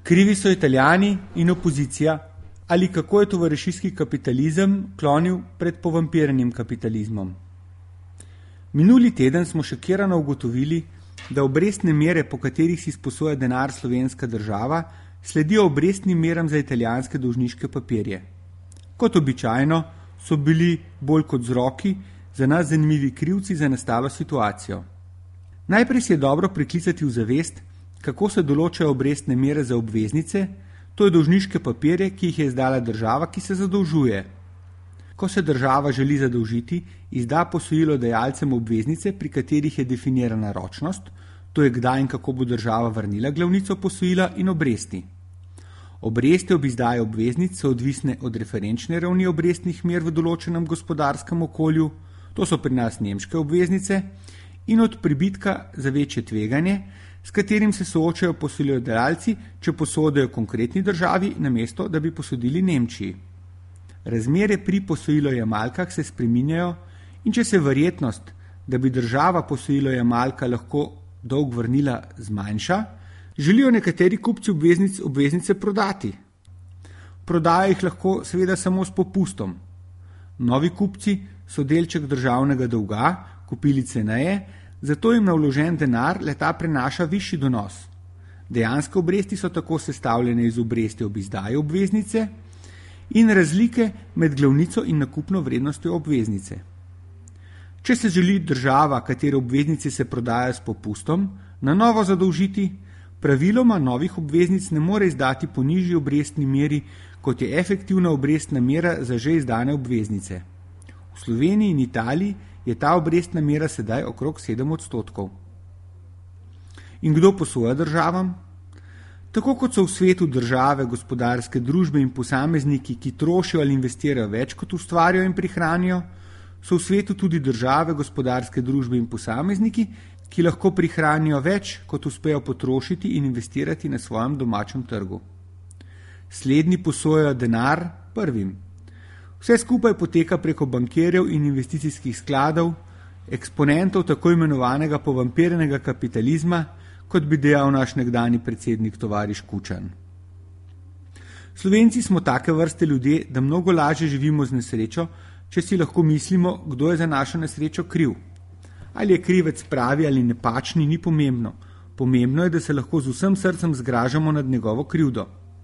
Krivi so Italijani in opozicija, ali kako je tovarišijski kapitalizem klonil pred povampiranim kapitalizmom. Minuli teden smo šokirano ugotovili, da obrestne mere, po katerih si sposoja denar slovenska država, sledijo obrestnim meram za italijanske dolžniške papirje. Kot običajno so bili bolj kot vzroki za nas zanimivi krivci za nastalo situacijo. Najprej si je dobro priklicati v zavest, kako se določajo obrestne mere za obveznice, to je dolžniške papirje, ki jih je izdala država, ki se zadolžuje. Ko se država želi zadolžiti, izda posojilodajalcem obveznice, pri katerih je definirana ročnost, to je kdaj in kako bo država vrnila glavnico posojila in obresti. Obresti ob izdaji obveznic so odvisne od referenčne ravni obrestnih mer v določenem gospodarskem okolju, to so pri nas nemške obveznice, in od pribitka za večje tveganje, s katerim se soočajo posojilodajalci, če posodajo konkretni državi, namesto da bi posodili Nemčiji. Razmere pri posojilojemalkah se spreminjajo in če se verjetnost, da bi država posojilojemalka lahko dolg vrnila, zmanjša, želijo nekateri kupci obveznice prodati. Prodajo jih lahko seveda samo s popustom. Novi kupci so delček državnega dolga kupili ceneje, zato jim na vložen denar leta prenaša višji donos. Dejanske obresti so tako sestavljene iz obresti ob izdaji obveznice in razlike med glavnico in nakupno vrednostjo obveznice. Če se želi država, katere obveznice se prodajajo s popustom, na novo zadolžiti, praviloma novih obveznic ne more izdati po nižji obrestni meri, kot je efektivna obrestna mera za že izdane obveznice. V Sloveniji in Italiji je ta obrestna mera sedaj okrog 7%. In kdo posoja državam? Tako kot so v svetu države, gospodarske družbe in posamezniki, ki trošijo ali investirajo več, kot ustvarijo in prihranijo, so v svetu tudi države, gospodarske družbe in posamezniki, ki lahko prihranijo več, kot uspejo potrošiti in investirati na svojem domačem trgu. Slednji posojajo denar prvim. Vse skupaj poteka preko bankirjev in investicijskih skladov, eksponentov tako imenovanega povampiranega kapitalizma, kot bi dejal naš nekdanji predsednik tovariš Kučan. Slovenci smo take vrste ljudje, da mnogo lažje živimo z nesrečo, če si lahko mislimo, kdo je za našo nesrečo kriv. Ali je krivec pravi ali napačni, ni pomembno. Pomembno je, da se lahko z vsem srcem zgražamo nad njegovo krivdo.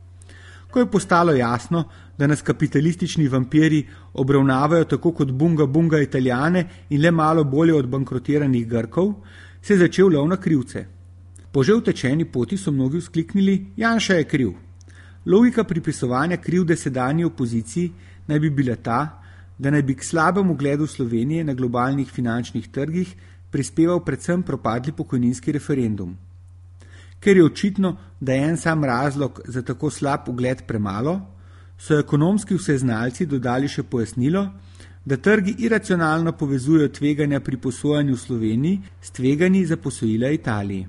Ko je postalo jasno, da nas kapitalistični vampiri obravnavajo tako kot bunga Italijane in le malo bolje od bankrotiranih Grkov, se je začel lov na krivce. Po že utečeni poti so mnogi vzkliknili, Janša je kriv. Logika pripisovanja krivde sedanji opoziciji naj bi bila ta, da naj bi k slabemu ugledu Slovenije na globalnih finančnih trgih prispeval predvsem propadli pokojninski referendum. Ker je očitno, da je en sam razlog za tako slab ugled premalo, so ekonomski vseznalci dodali še pojasnilo, da trgi iracionalno povezujejo tveganja pri posojanju v Sloveniji s tveganji za posojila Italiji.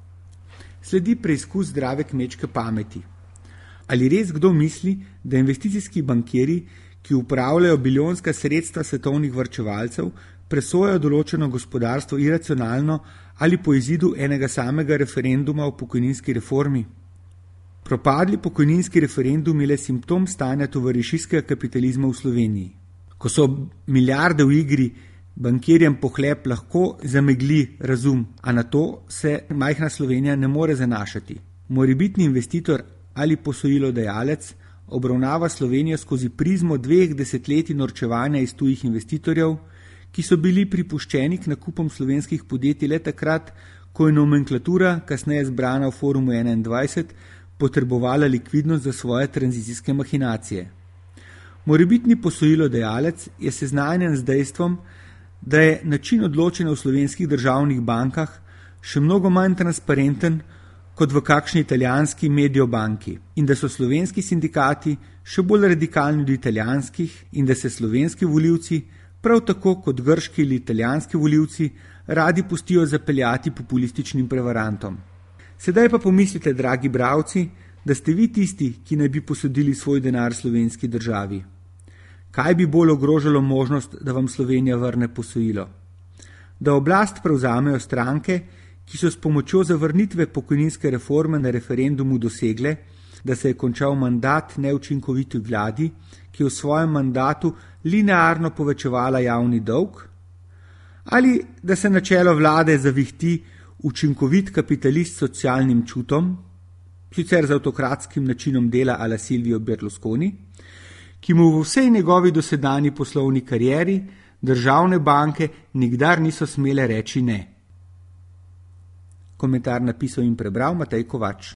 Sledi preizkus zdrave kmečke pameti. Ali res kdo misli, da investicijski bankiri, ki upravljajo bilijonska sredstva svetovnih varčevalcev, presojajo določeno gospodarstvo iracionalno ali po izidu enega samega referenduma o pokojninski reformi? Propadli pokojninski referendum je le simptom stanja tovarišijskega kapitalizma v Sloveniji. Ko so milijarde v igri, bankirjem pohlep lahko zamegli razum, a na to se majhna Slovenija ne more zanašati. Morebitni investitor ali posojilodajalec obravnava Slovenijo skozi prizmo 2 desetletij norčevanja iz tujih investitorjev, ki so bili pripuščeni k nakupom slovenskih podjetij le takrat, ko je nomenklatura, kasneje zbrana v Forumu 21, potrebovala likvidnost za svoje tranzicijske mahinacije. Morebitni posojilodajalec je seznanjen z dejstvom, da je način odločanja v slovenskih državnih bankah še mnogo manj transparenten kot v kakšni italijanski mediobanki in da so slovenski sindikati še bolj radikalni od italijanskih in da se slovenski volivci, prav tako kot grški ali italijanski volivci, radi pustijo zapeljati populističnim prevarantom. Sedaj pa pomislite, dragi bralci, da ste vi tisti, ki naj bi posodili svoj denar slovenski državi. Kaj bi bolj ogrožalo možnost, da vam Slovenija vrne posojilo? Da oblast prevzamejo stranke, ki so s pomočjo zavrnitve pokojninske reforme na referendumu dosegle, da se je končal mandat neučinkoviti vladi, ki je v svojem mandatu linearno povečevala javni dolg, ali da se na čelo vlade zavihti učinkovit kapitalist s socialnim čutom, sicer z avtokratskim načinom dela ala Silvio Berlusconi, ki mu v vsej njegovi dosedanji poslovni karieri državne banke nikdar niso smele reči ne. Komentar napisal in prebral Matej Kovač.